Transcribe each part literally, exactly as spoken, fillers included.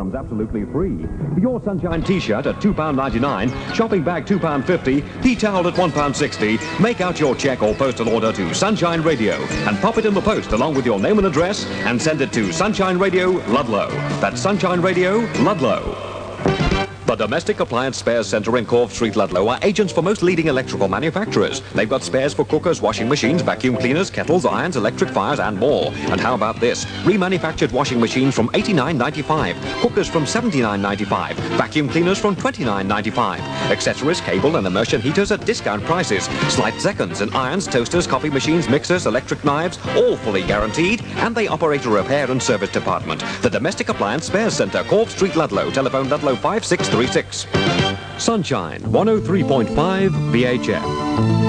comes absolutely free. For your Sunshine T-shirt at two pounds ninety-nine, shopping bag two pounds fifty, tea towel at one pound sixty, make out your cheque or postal order to Sunshine Radio and pop it in the post along with your name and address and send it to Sunshine Radio, Ludlow. That's Sunshine Radio, Ludlow. The Domestic Appliance Spares Centre in Corve Street, Ludlow are agents for most leading electrical manufacturers. They've got spares for cookers, washing machines, vacuum cleaners, kettles, irons, electric fires and more. And how about this? Remanufactured washing machines from eighty-nine ninety-five, cookers from seventy-nine ninety-five, vacuum cleaners from twenty-nine ninety-five, accessories, cable and immersion heaters at discount prices, slight seconds and irons, toasters, coffee machines, mixers, electric knives, all fully guaranteed, and they operate a repair and service department. The Domestic Appliance Spares Centre, Corve Street, Ludlow. Telephone Ludlow five six three six. Sunshine one oh three point five V H F.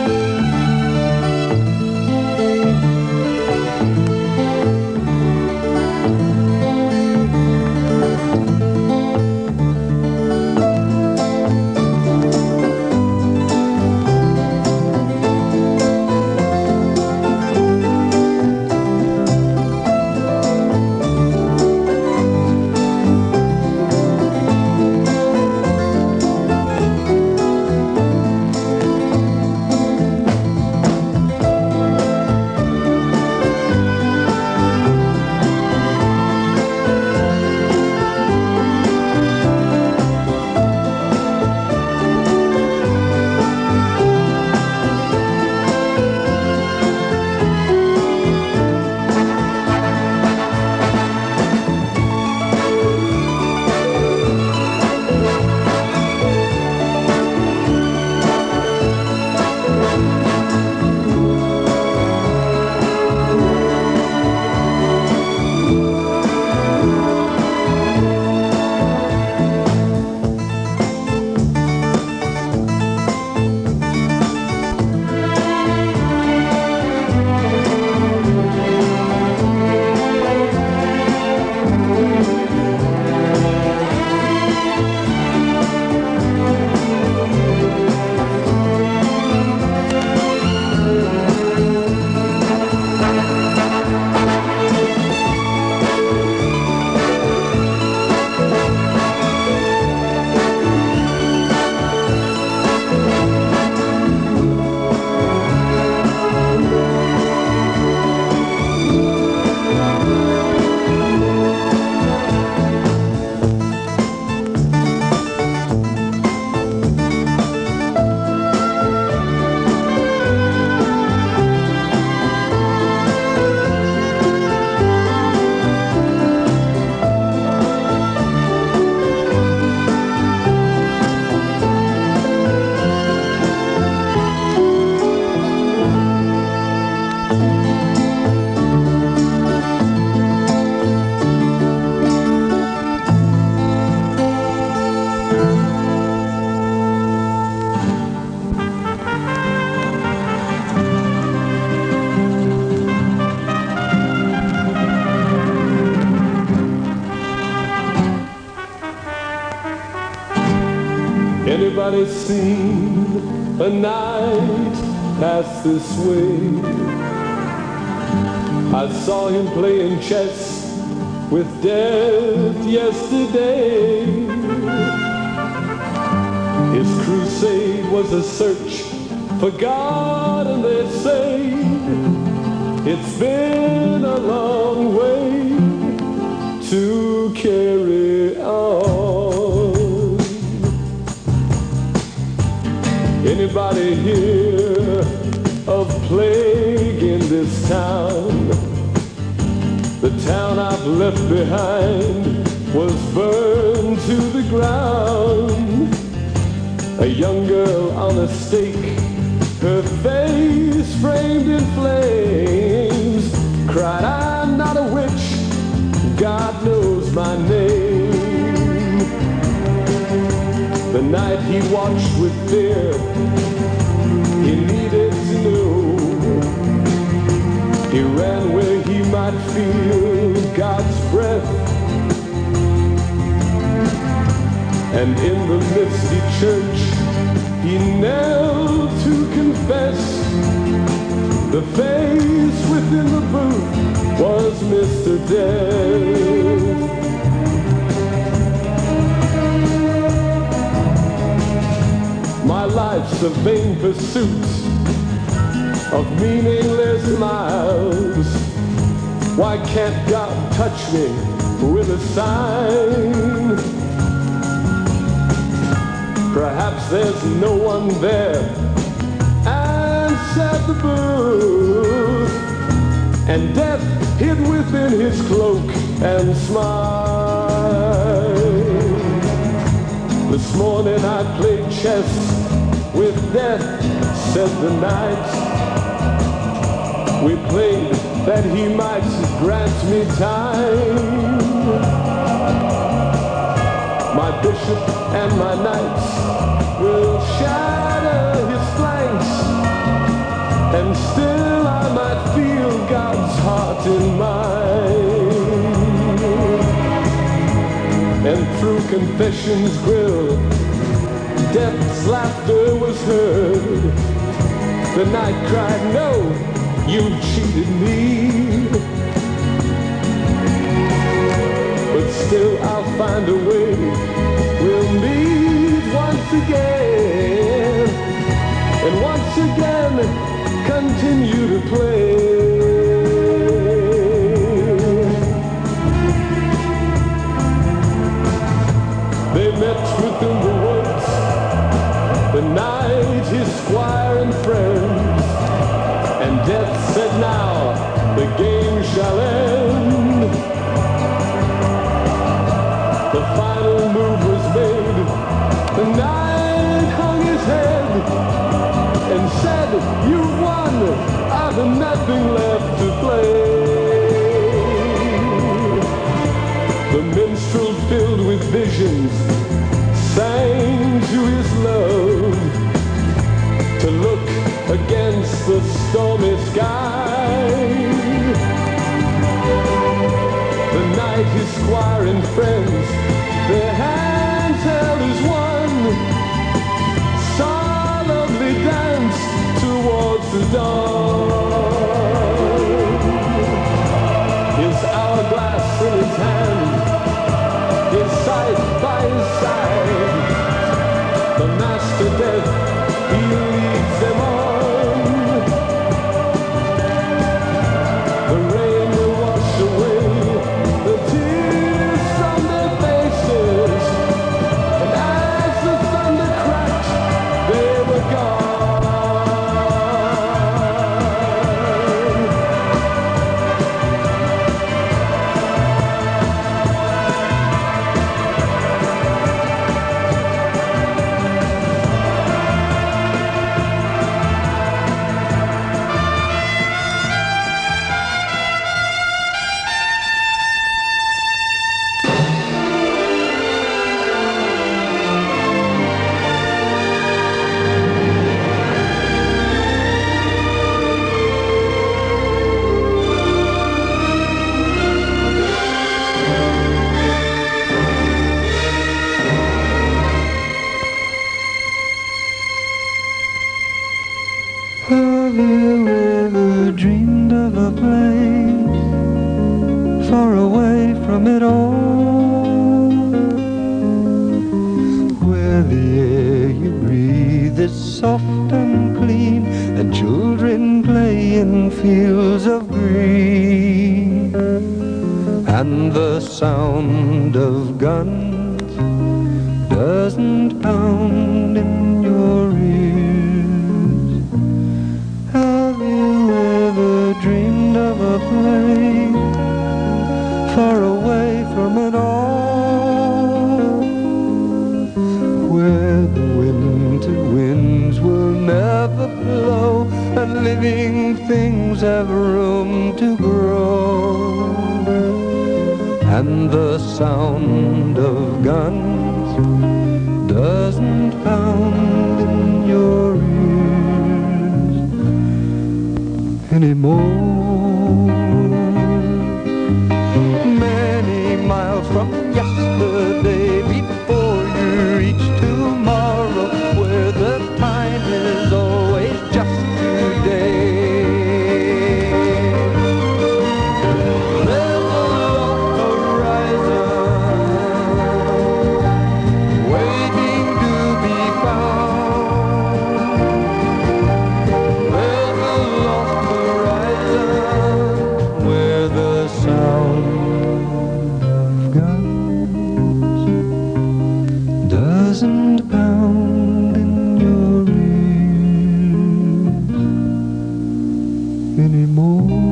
Anybody seen a night pass this way? I saw him playing chess with death yesterday. His crusade was a search for God, and they say it's been a long way to carry on. Anybody hear of plague in this town? The town I've left behind was burned to the ground. A young girl on a stake, her face framed in flames, cried, "I'm not a witch, God knows my name." The night he watched with fear, he needed to know. He ran where he might feel God's breath. And in the misty church, he knelt to confess. The face within the booth was Mister Death. a vain pursuit of meaningless miles. Why can't God touch me with a sign? Perhaps there's no one there, answered the booth, and death hid within his cloak and smile. This morning I played chess with death, said the night. We played that he might grant me time. My bishop and my knights will shatter his flanks, and still I might feel God's heart in mine. And through confession's grill, death's laughter was heard. The night cried, no, you cheated me. But still I'll find a way. We'll meet once again, and once again continue to play. They met within the woods, the night, his squire and friends, and death said, now the game shall end. The final move was made. The knight hung his head and said, you won, I've nothing left to play. The minstrel filled with visions sang to his love to look against the stormy sky. The night his squire and friends, their hands held as one, solemnly danced towards the dawn. His hourglass in his hand, his sight by his side, the master death, he leads them on. The rain will wash away the tears from their faces, and as the thunder cracked, they were gone. Have you ever dreamed of a place far away from it all, where the air you breathe is soft and clean, and children play in fields of green, and the sound of guns doesn't pound in your ears? Dreamed of a place far away from it all, where the winter winds will never blow, and living things have room to grow, and the sound of guns doesn't pound in your ears anymore. Many miles from yesterday, before you reach tomorrow, where the time is always just today. There's a long horizon waiting to be found, doesn't pound in your ears anymore.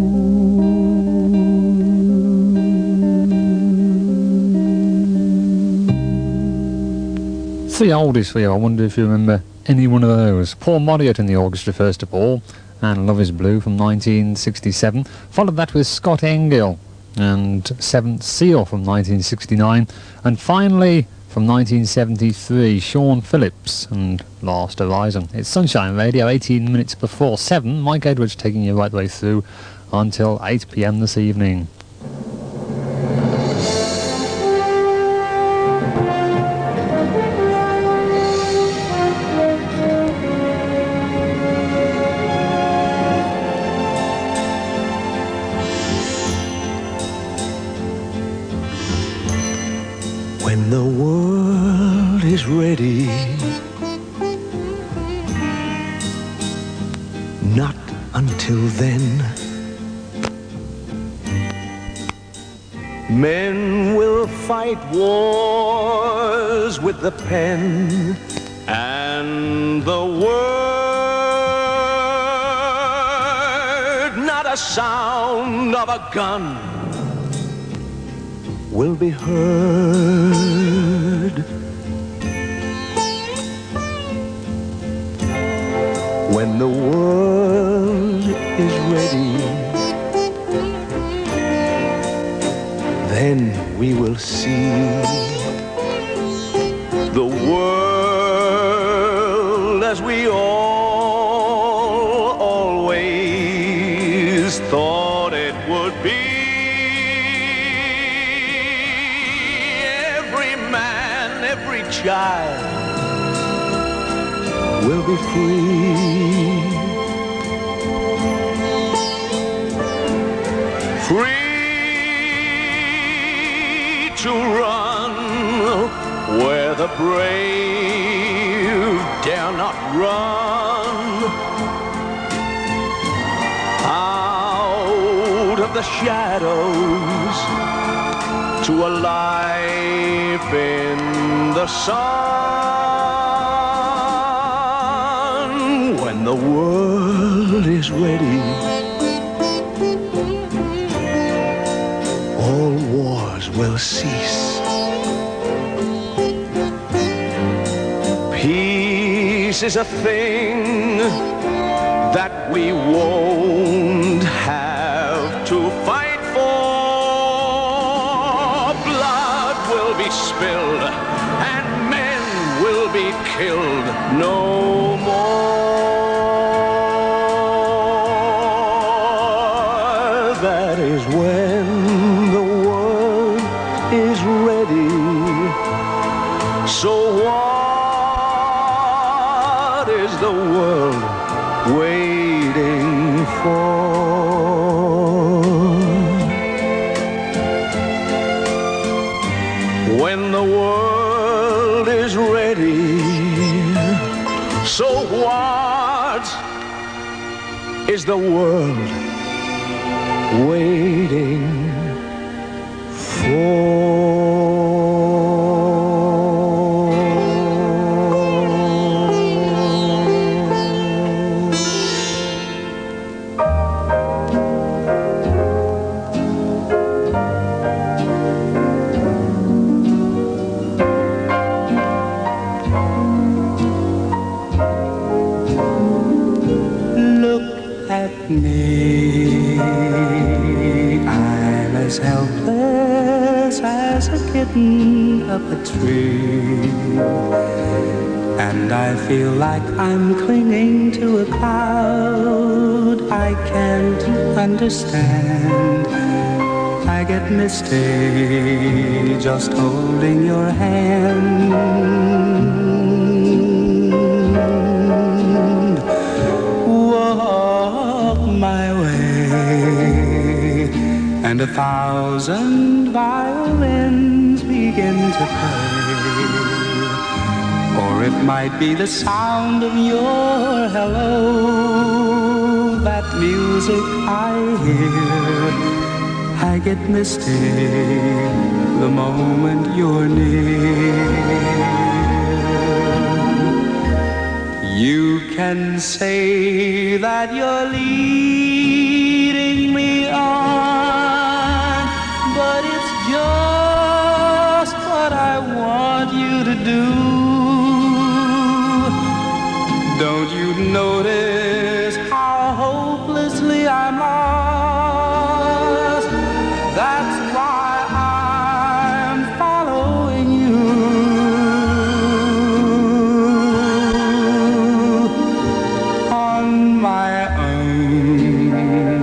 The oldies for you. I wonder if you remember any one of those. Paul Marriott in the orchestra first of all, and Love Is Blue from nineteen sixty-seven. Followed that with Scott Engel and Seventh Seal from nineteen sixty-nine. And finally, from nineteen seventy-three, Sean Phillips and Last Horizon. It's Sunshine Radio, eighteen minutes before seven. Mike Edwards taking you right the way through until eight p m this evening. When the world is ready, not until then, men will fight wars with the pen, and the word, not a sound of a gun, will be heard. When the world is ready, then we will see the world as we all always thought it would be. Every child will be free, free to run where the brave dare not run, out of the shadows to a life in the sun. When the world is ready, all wars will cease. Peace is a thing that we won't have to fight for. Blood will be spilled and men will be killed no more. That is when the world is ready. So what is the world waiting for? When the world is ready, so what is the world waiting for? Me, I'm as helpless as a kitten up a tree, and I feel like I'm clinging to a cloud I can't understand. I get misty just holding your hand. My way, and a thousand violins begin to play, or it might be the sound of your hello, that music I hear. I get misty the moment you're near. You can say that you're leading me on, but it's just what I want you to do. Don't you notice how hopelessly I'm lost? That's why I'm following you. On my own,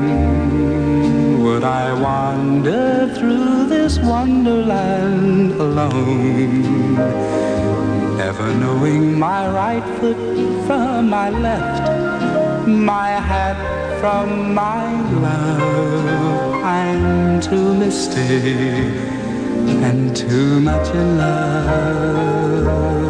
would I wander through this wonderland alone, never knowing my right foot from my left, my hat from my glove. I'm too misty and too much in love.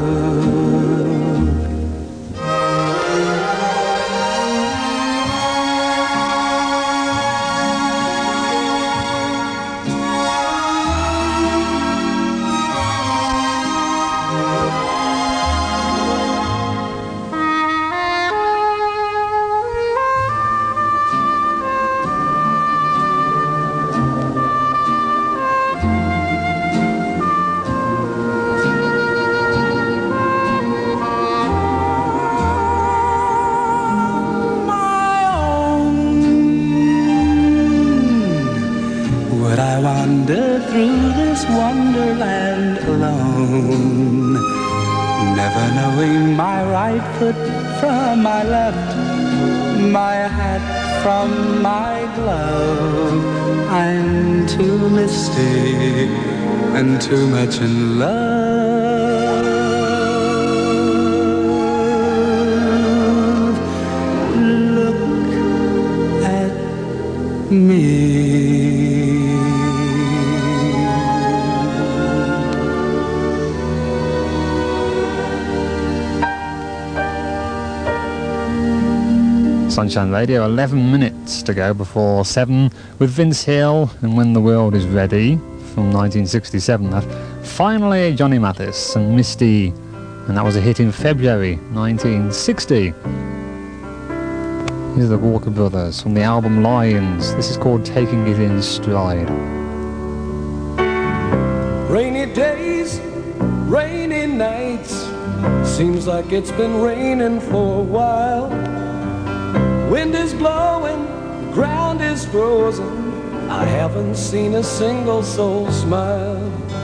Through this wonderland alone, never knowing my right foot from my left, my hat from my glove. I'm too misty and too much in love. Look at me. Sunshine Radio, eleven minutes to go before seven with Vince Hill and When the World is Ready from nineteen sixty-seven. That finally Johnny Mathis and Misty, and that was a hit in February nineteen sixty. These are the Walker Brothers from the album Lions. This is called Taking It in Stride. Rainy days, rainy nights, seems like it's been raining for a while. Wind is blowing, the ground is frozen, I haven't seen a single soul smile.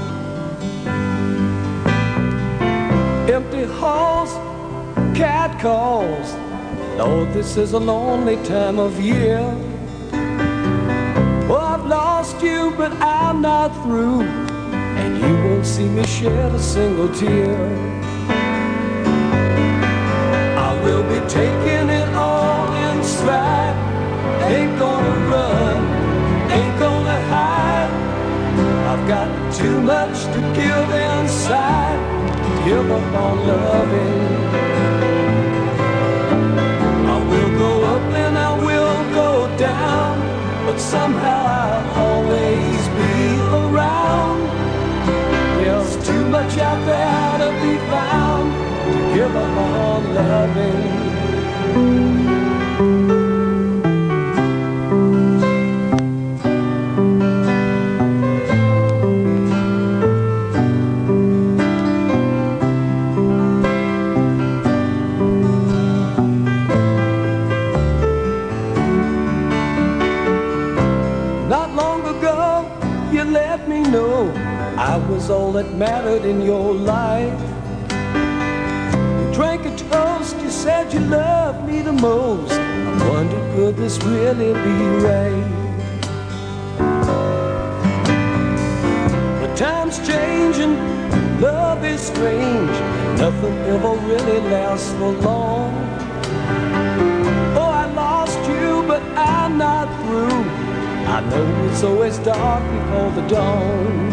Empty halls, cat calls, Lord, this is a lonely time of year. Oh, I've lost you, but I'm not through, and you won't see me shed a single tear. I will be taking it all in stride, ain't gonna run, ain't gonna hide. I've got too much to give inside, give up on loving. I will go up and I will go down, but somehow I'll always be around. There's too much out there to be found, to give up on loving. I was all that mattered in your life. You drank a toast, you said you loved me the most. I wondered, could this really be right? But time's changing, love is strange, nothing ever really lasts for long. Oh, I lost you, but I'm not through. I know it's always dark before the dawn.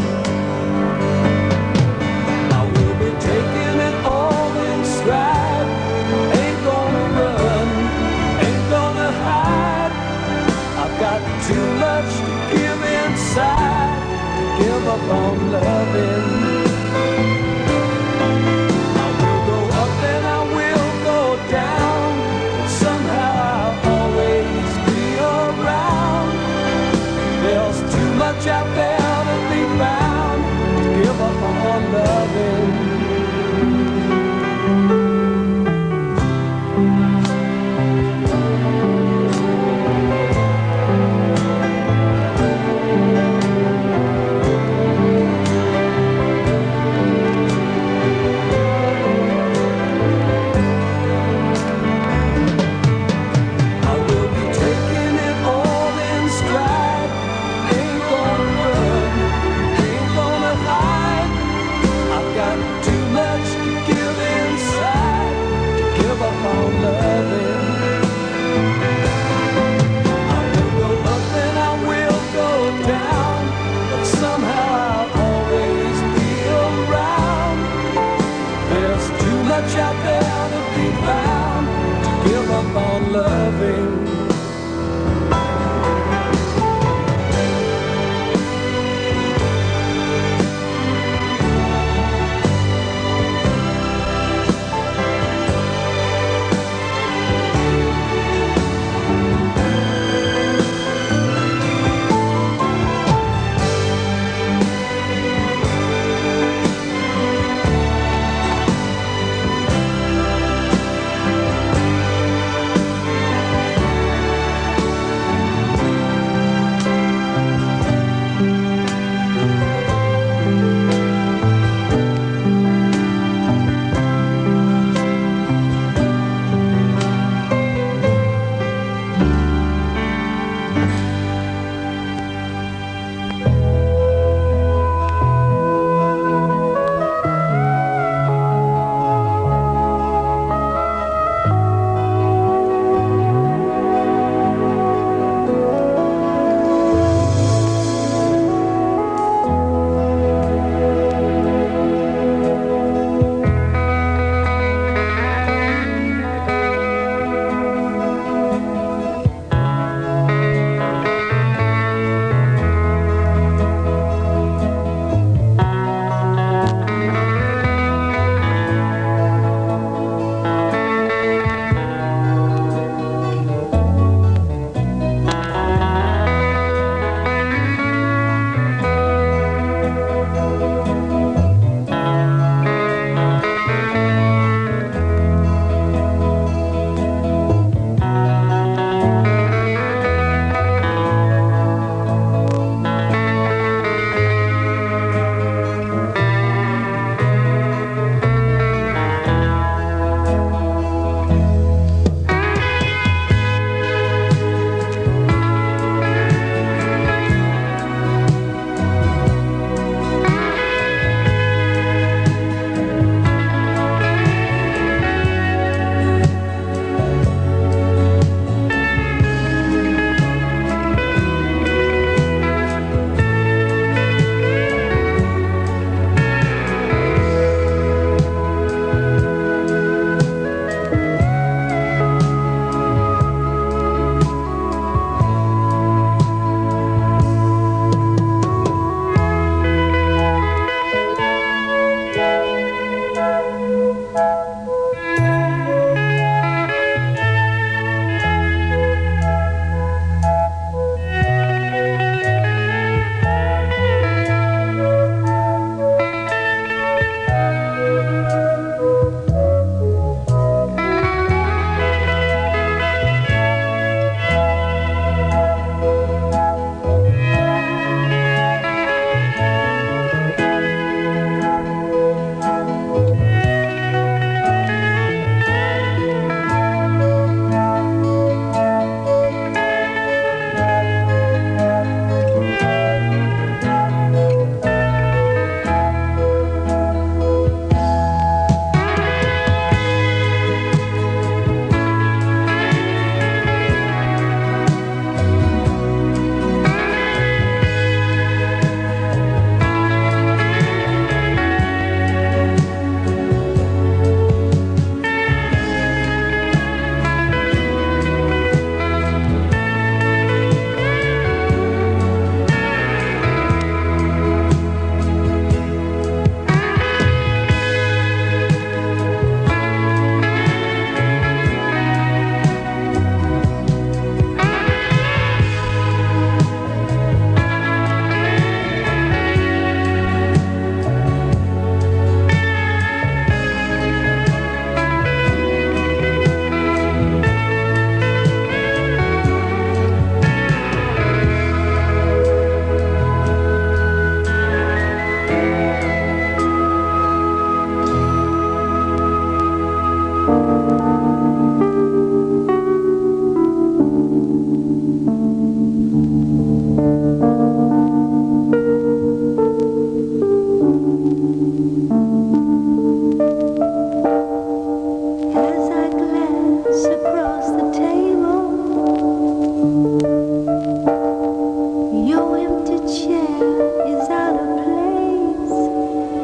I will be taking it all in stride, ain't gonna run, ain't gonna hide. I've got too much to give inside, to give up on loving. I will go up and I will go down,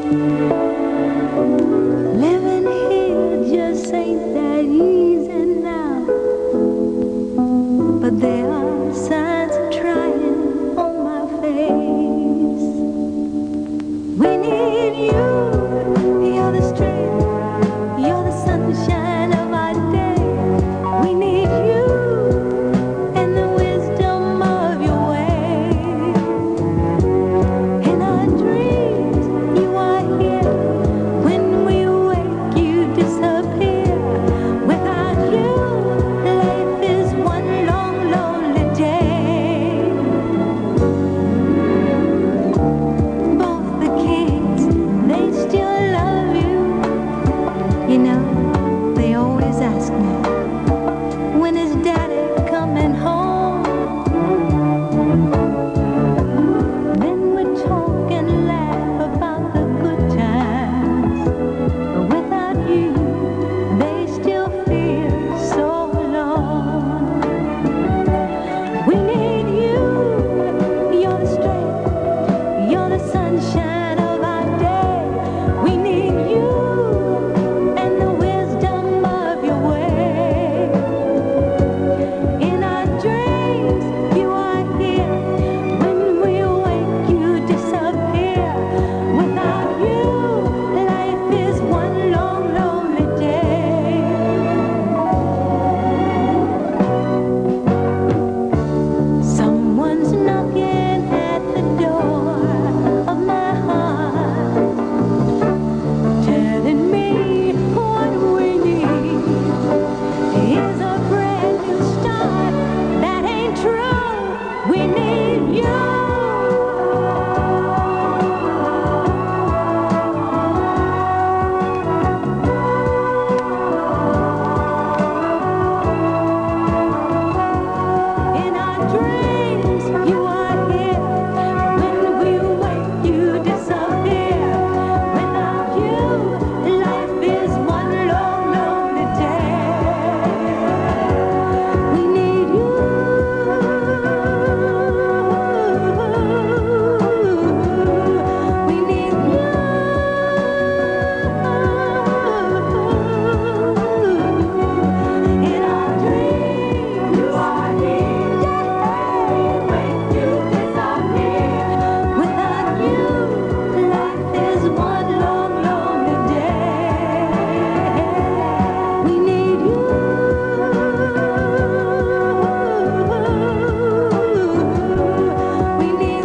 Living here just ain't that easy now, but there are signs of trying on my face. We need you, you're the strength, you're the sunshine of our day. We need you and the wisdom of your way. In our dreams, you are here. When we wake, you disappear. Without you, life is one long, lonely day. Both the kids, they still love you. You know, they always ask me, when is Daddy coming home? Then we talk and laugh about the good times. But without you, they still feel so alone. We need you, you're the strength, you're the sunshine of our day. We need you and the wisdom of your way. In our dreams, you are here. When we wake, you disappear. Without you, life is one long, lonely day. Someone's knocking at the door of my heart, telling me what we need is a brand new start. That ain't true. We need you. In our dreams, you are here. When we wake, you disappear. Without you, life is one long, lonely day. We need you. We need you. In our dreams, you are here. When you disappear. Without you, life is one long, lonely day. We need you. We need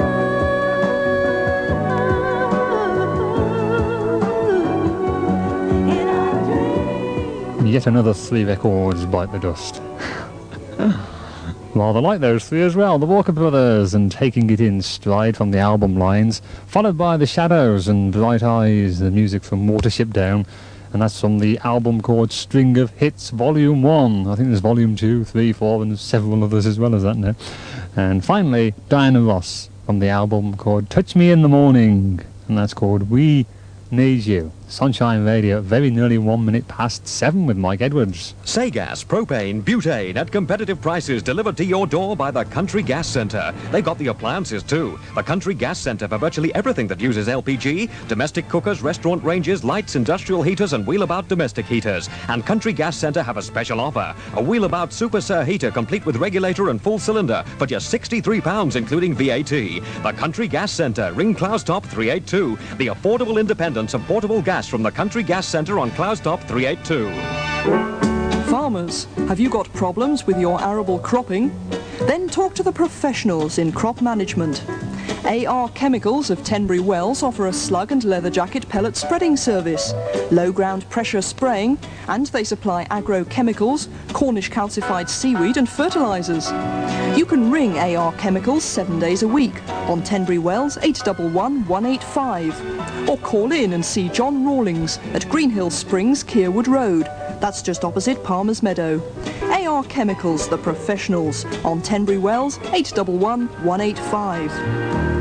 you. In our dreams. Yet another three records bite the dust. Rather like those three as well. The Walker Brothers and Taking It in Stride from the album lines, followed by The Shadows and Bright Eyes, the music from Watership Down, and that's from the album called String of Hits Volume one. I think there's Volume two, three, four, and several others as well as that now. And finally, Diana Ross from the album called Touch Me in the Morning, and that's called We Need You. Sunshine Radio, very nearly one minute past seven with Mike Edwards. Say gas, propane, butane at competitive prices delivered to your door by the Country Gas Centre. They've got the appliances too. The Country Gas Centre for virtually everything that uses L P G, domestic cookers, restaurant ranges, lights, industrial heaters and wheelabout domestic heaters. And Country Gas Centre have a special offer. A wheelabout Super Sir heater complete with regulator and full cylinder for just sixty-three pounds including V A T. The Country Gas Centre, ring Cloustop three eight two. The affordable independence of portable gas from the Country Gas Centre on Cloustop three eight two. Farmers, have you got problems with your arable cropping? Then talk to the professionals in crop management. A R Chemicals of Tenbury Wells offer a slug and leather jacket pellet spreading service, low ground pressure spraying, and they supply agrochemicals, Cornish calcified seaweed and fertilisers. You can ring A R Chemicals seven days a week on Tenbury Wells eight one one, one eight five, or call in and see John Rawlings at Greenhill Springs, Kearwood Road. That's just opposite Palmer's Meadow. A R Chemicals, the professionals, on Tenbury Wells eight one one, one eight five.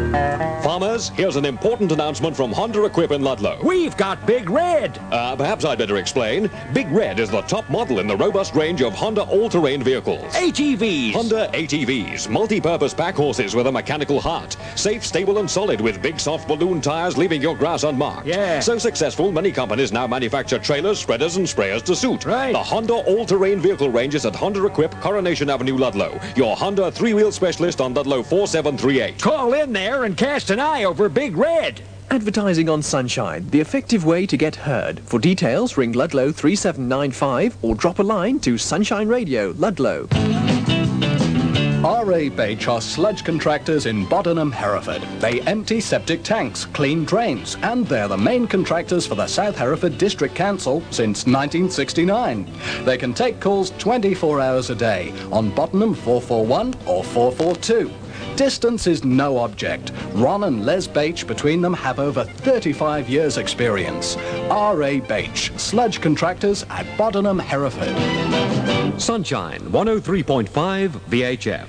Farmers, here's an important announcement from Honda Equip in Ludlow. We've got Big Red. Uh, perhaps I'd better explain. Big Red is the top model in the robust range of Honda all-terrain vehicles. A T Vs. Honda A T Vs, multi-purpose pack horses with a mechanical heart. Safe, stable and solid with big soft balloon tires leaving your grass unmarked. Yeah. So successful, many companies now manufacture trailers, spreaders and sprayers to suit. Right. The Honda all-terrain vehicle range is at Honda Equip, Coronation Avenue, Ludlow. Your Honda three-wheel specialist on Ludlow four seven three eight. Call in there and cast an eye over Big Red. Advertising on Sunshine, the effective way to get heard. For details, ring Ludlow three seven nine five or drop a line to Sunshine Radio, Ludlow. R A Bache are sludge contractors in Bodenham, Hereford. They empty septic tanks, clean drains, and they're the main contractors for the South Hereford District Council since nineteen sixty-nine. They can take calls twenty-four hours a day on Bodenham four four one or four four two. Distance is no object. Ron and Les Bache between them have over thirty-five years experience. R A Bache, sludge contractors at Bodenham, Hereford. Sunshine one oh three point five V H F.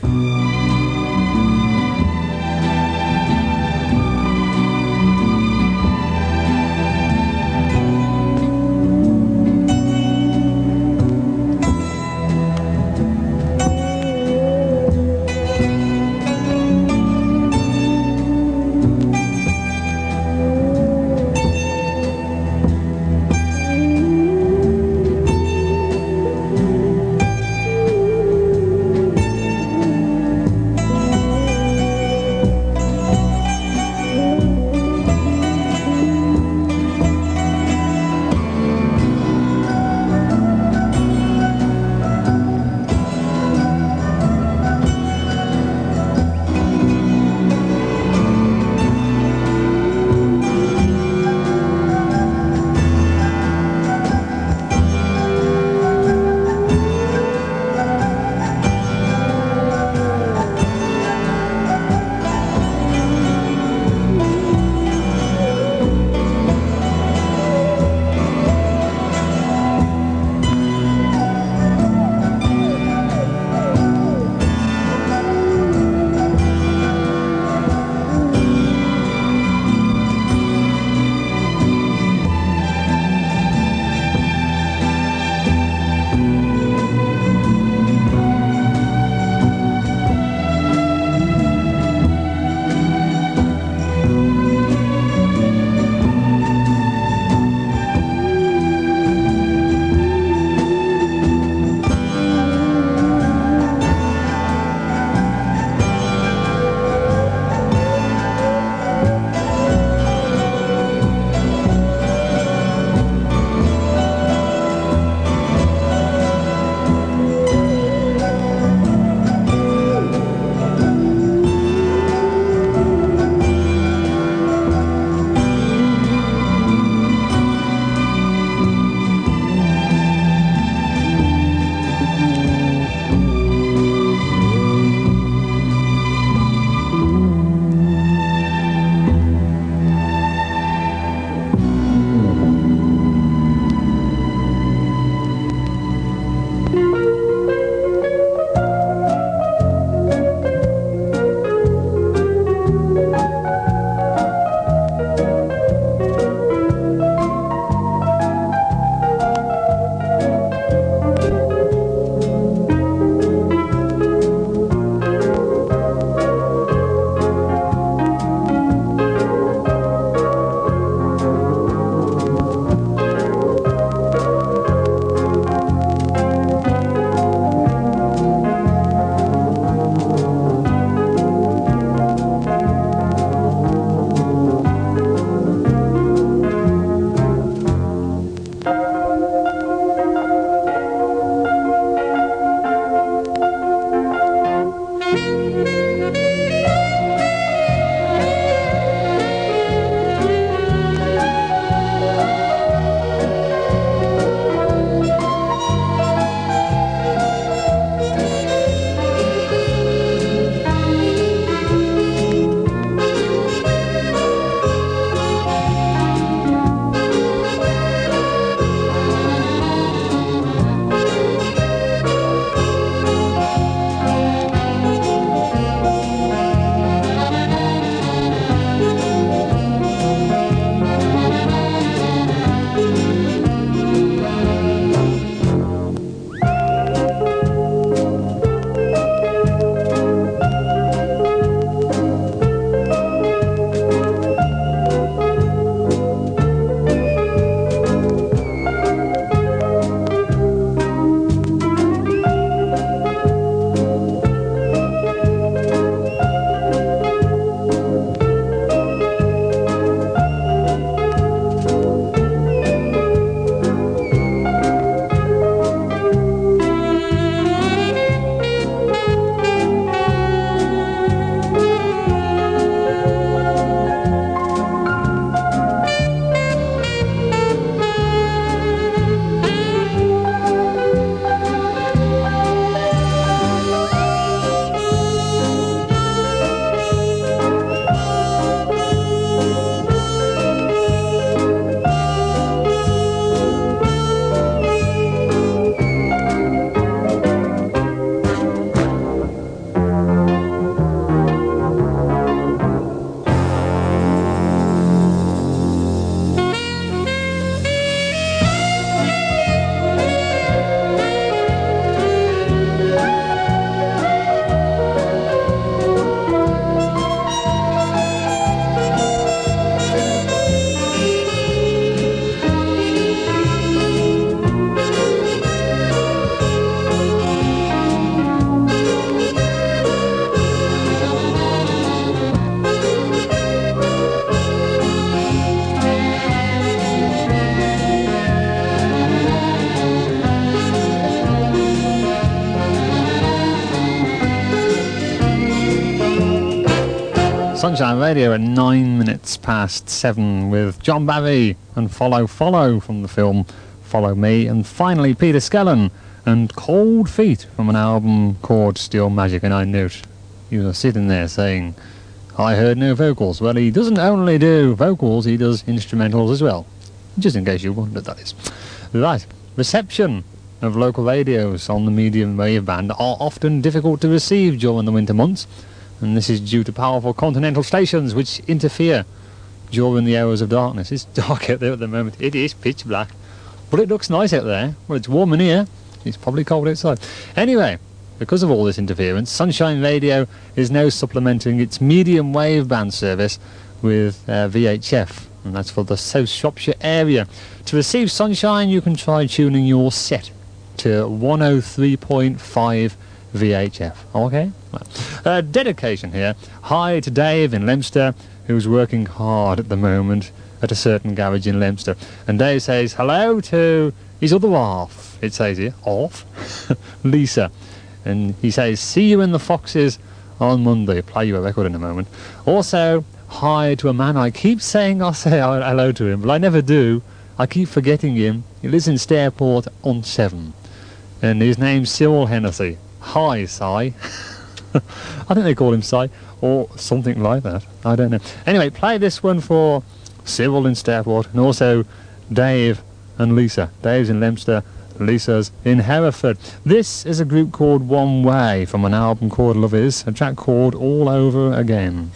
Sunshine Radio at nine minutes past seven with John Barry and Follow Follow from the film Follow Me, and finally Peter Skellern and Cold Feet from an album called Steel Magic. And I note you were sitting there saying, I heard no vocals. Well, he doesn't only do vocals, he does instrumentals as well. Just in case you wondered, that is. Right, reception of local radios on the medium wave band are often difficult to receive during the winter months, and this is due to powerful continental stations which interfere during the hours of darkness. It's dark out there at the moment. It is pitch black, but it looks nice out there. Well, it's warm in here. It's probably cold outside. Anyway, because of all this interference, Sunshine Radio is now supplementing its medium wave band service with uh, V H F, and that's for the South Shropshire area. To receive Sunshine, you can try tuning your set to one oh three point five V H F. Okay? Well, uh, dedication here. Hi to Dave in Leominster, who's working hard at the moment at a certain garage in Leominster. And Dave says hello to his other half. It says here, off, Lisa. And he says, see you in the Foxes on Monday. Play you a record in a moment. Also, hi to a man I keep saying I'll say hello to him, but I never do. I keep forgetting him. He lives in Stareport on seven. And his name's Cyril Hennessy. Hi, Si. I think they call him Si, or something like that. I don't know. Anyway, play this one for Cyril in Stareport, and also Dave and Lisa. Dave's in Leominster, Lisa's in Hereford. This is a group called One Way from an album called Love Is, a track called All Over Again.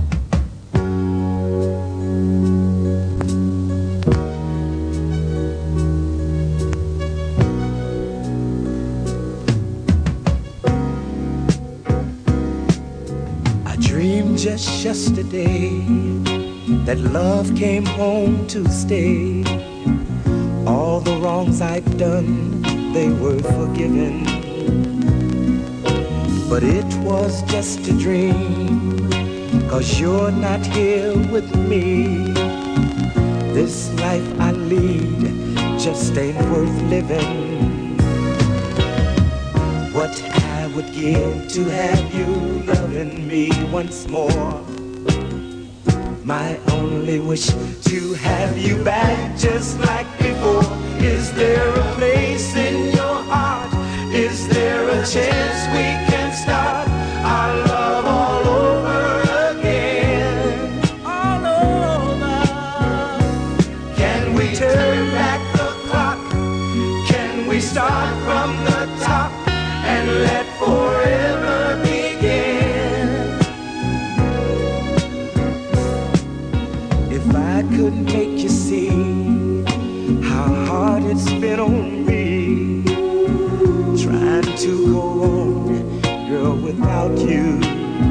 Just yesterday, that love came home to stay. All the wrongs I've done, they were forgiven. But it was just a dream, 'cause you're not here with me. This life I lead just ain't worth living. What I would give to have you loving me once more. My only wish to have you back just like before. Is there a place in your heart? Is there a chance we can start our love all over again? All over. Can we turn back the clock? Can we start from the top and let forever begin? If I could make you see how hard it's been on me, trying to go on, girl, without you.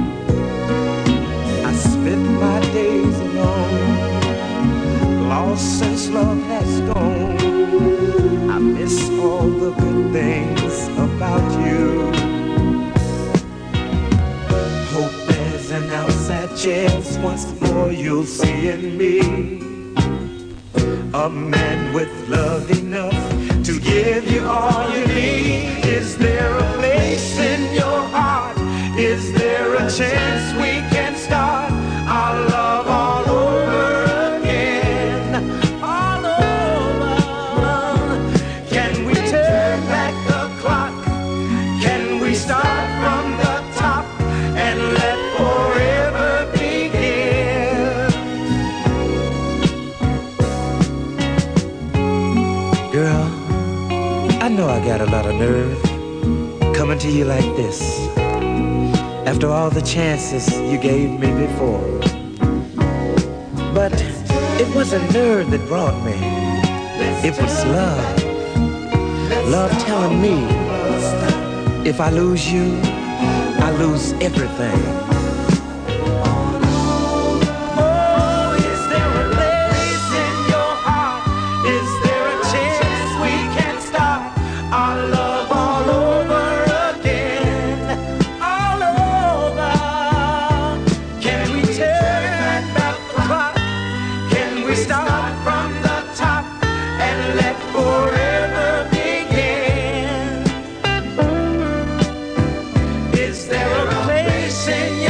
I spent my days alone, lost since love has gone. I miss all the good things about you. Hope there's an outside chance once more you'll see in me a man with love enough to give you all you need. Is there a place in your heart? Is there a chance we can start our love all over again? All over. Can we turn back the clock? Can we start from the top and let forever begin? Girl, I know I got a lot of nerve coming to you like this after all the chances you gave me before. But it wasn't nerve that brought me, it was love. Love telling me if I lose you, I lose everything. Is there a place in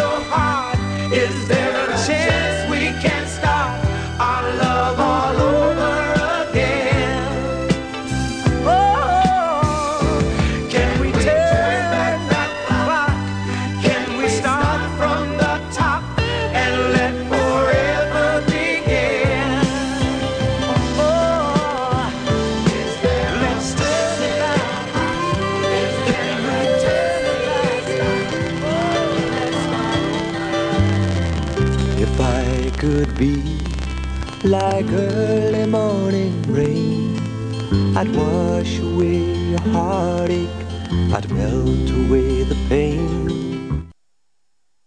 be like early morning rain. I'd wash away your heartache, I'd melt away the pain.